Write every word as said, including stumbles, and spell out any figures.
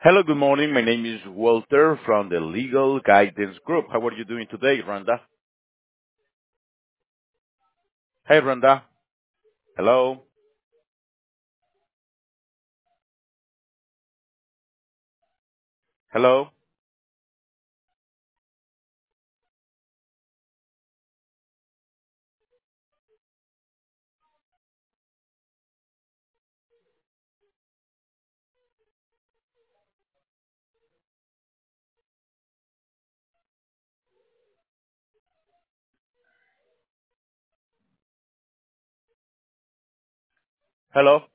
Hello, good morning. My name is Walter from the Legal Guidance Group. How are you doing today, Rhonda? Hey, Rhonda. Hello? Hello? Hello?